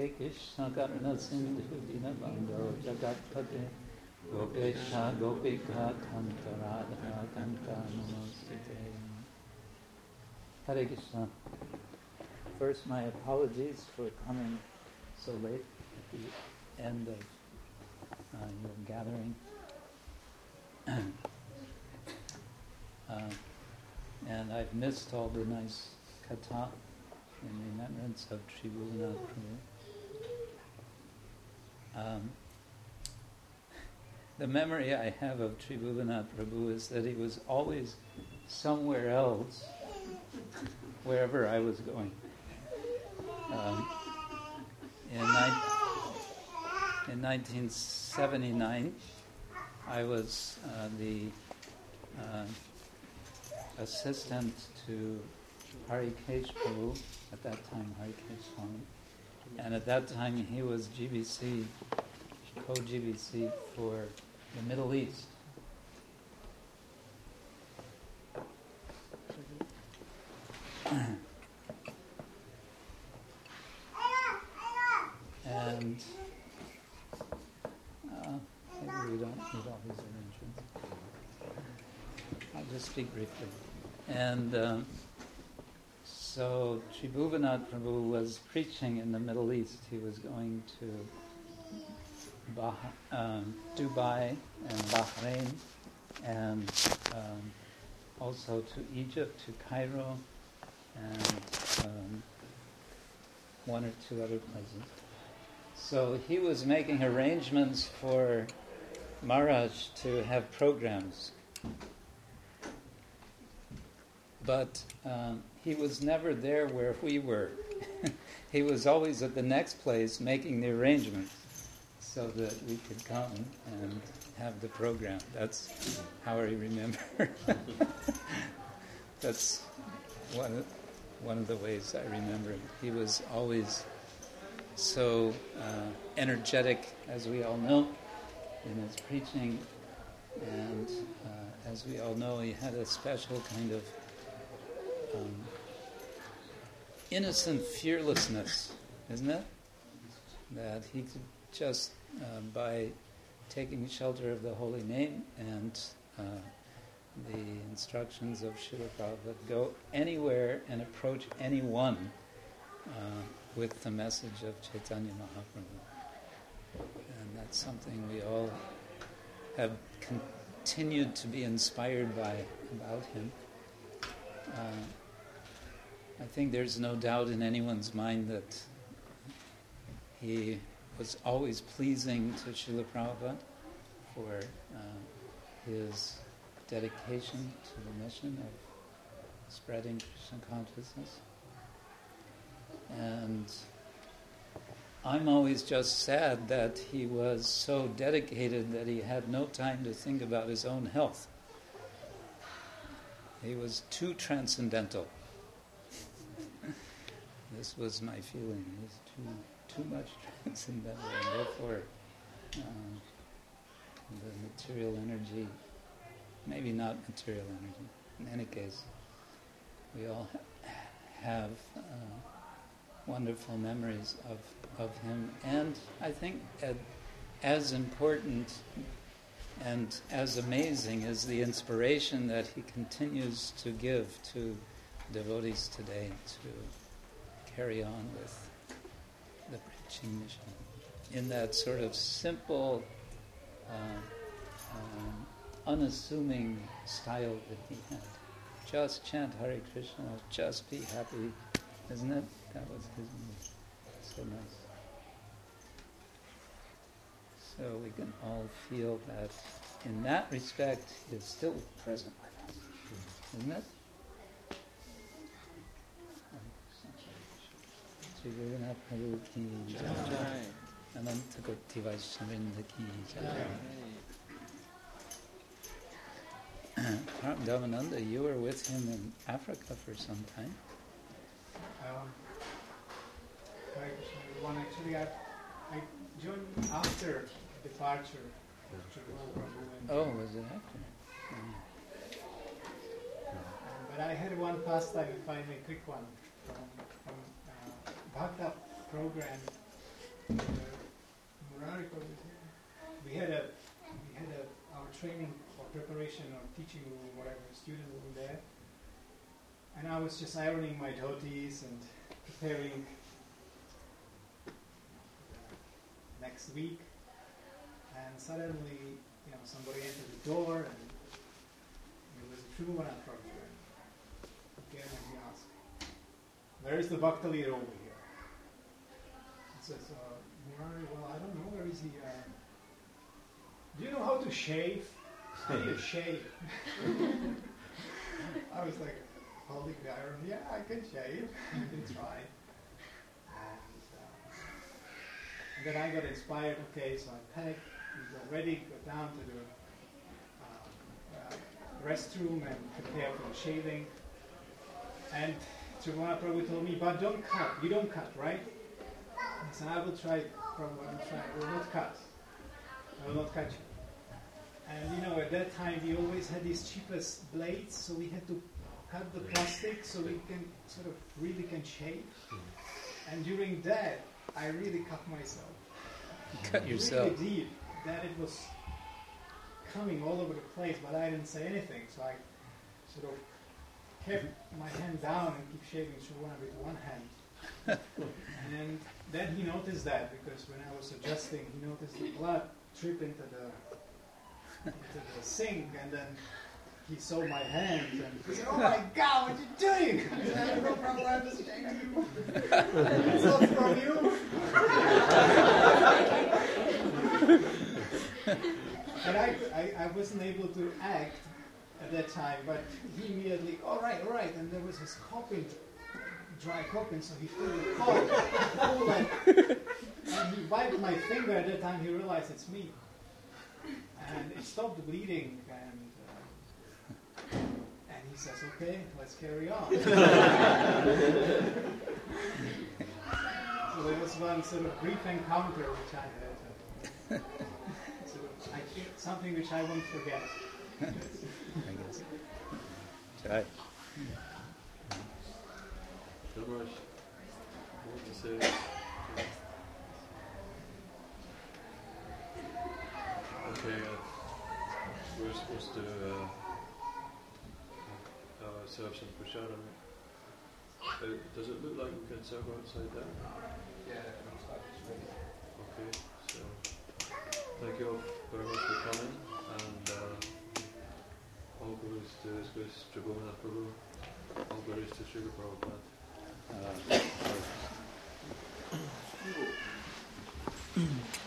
Hare Krishna Karna Sindhu Dinabandho Jagatpate Gopesha Gopika Kanta Radha Kanta Namostate. Hare Krishna. First, my apologies for coming so late at the end of your gathering. And I've missed all the nice katha in remembrance of Tribhuvanatha Prabhu. The memory I have of Tribhuvanatha Prabhu is that he was always somewhere else, wherever I was going. In 1979, I was the assistant to Harikesh Prabhu, at that time Harikesh Swami, and at that time he was GBC, co-GBC for the Middle East. And maybe we don't need all these arrangements. I'll just speak briefly. And so Tribhuvanatha Prabhu was preaching in the Middle East. He was going to Dubai and Bahrain, and also to Egypt, to Cairo, and one or two other places. So he was making arrangements for Maharaj to have programs. But he was never there where we were. He was always at the next place making the arrangements so that we could come and have the program. That's how I remember. That's one of the ways I remember him. He was always so energetic, as we all know, in his preaching. And as we all know, he had a special kind of innocent fearlessness, isn't it? That he could just, by taking shelter of the holy name and the instructions of Srila Prabhupada, go anywhere and approach anyone with the message of Chaitanya Mahaprabhu. And that's something we all have continued to be inspired by about him. I think there's no doubt in anyone's mind that he was always pleasing to Srila Prabhupada for his dedication to the mission of spreading Krishna consciousness. And I'm always just sad that he was so dedicated that he had no time to think about his own health. He was too transcendental. This was my feeling. He was too much transcendental, and therefore the material energy, maybe not material energy. In any case, we all have wonderful memories of him, and I think as important and as amazing is the inspiration that he continues to give to devotees today to carry on with the preaching mission in that sort of simple, unassuming style that he had. Just chant Hare Krishna, just be happy, isn't it? That was his move. So nice. So we can all feel that in that respect he is still present with us, isn't it? Shri Gurunatha Prabhu ki jai. Ananta Koti Vaishnavinda ki jai. Devananda, you were with him in Africa for some time. Actually, I joined after departure of Prabhu. Oh, was it after? But I had one pastime, if I may, quick one, from Bhakta program Murari Prabhu, we had our training or preparation or teaching room, whatever, student room there, and I was just ironing my dhotis and preparing next week, and suddenly, somebody entered the door, and it was Tribhuvan Prabhu. Again, and he asked, "Where is the Bhakta leader over here?" He says, "Murari, well, I don't know, where is he? Do you know how to shave? I need a shave." I was like, holding the iron, "Yeah, I can shave, I can try." And then I got inspired, okay, so I packed, we got ready, got down to the restroom and prepared for the shaving. And Tribhuvan Prabhu told me, "But don't cut, you don't cut, right?" I said, "I will try, Prabhu, I will try, I will not cut. I will not cut you." And at that time we always had these cheapest blades, so we had to cut the plastic so we can sort of really can shave. And during that, I really cut myself. Cut yourself. Really deep, that it was coming all over the place, but I didn't say anything, so I sort of kept my hand down and keep shaving Tribhuvan with one hand. And then he noticed that, because when I was adjusting, he noticed the blood drip into the sink, and then he saw my hand and he said, "Oh my God, what are you doing?" I said, "I have no problem, I'm just shaving you. It's not from you." And I wasn't able to act at that time, but he immediately, all right, and there was his coughing, dry coughing, so he filled the cough, and he wiped my finger. At that time he realized it's me. And it stopped bleeding, and he says, "Okay, let's carry on." So there was one sort of brief encounter which I had. Something which I won't forget. I guess. Try. Dharmaj, what to say? Okay, we're supposed to serve some prasadam. Does it look like we can serve outside there? Yeah, Okay, so thank you all very much for coming, and all glories to His Grace Tribhuvan Prabhu, all glories to Srila Prabhupada.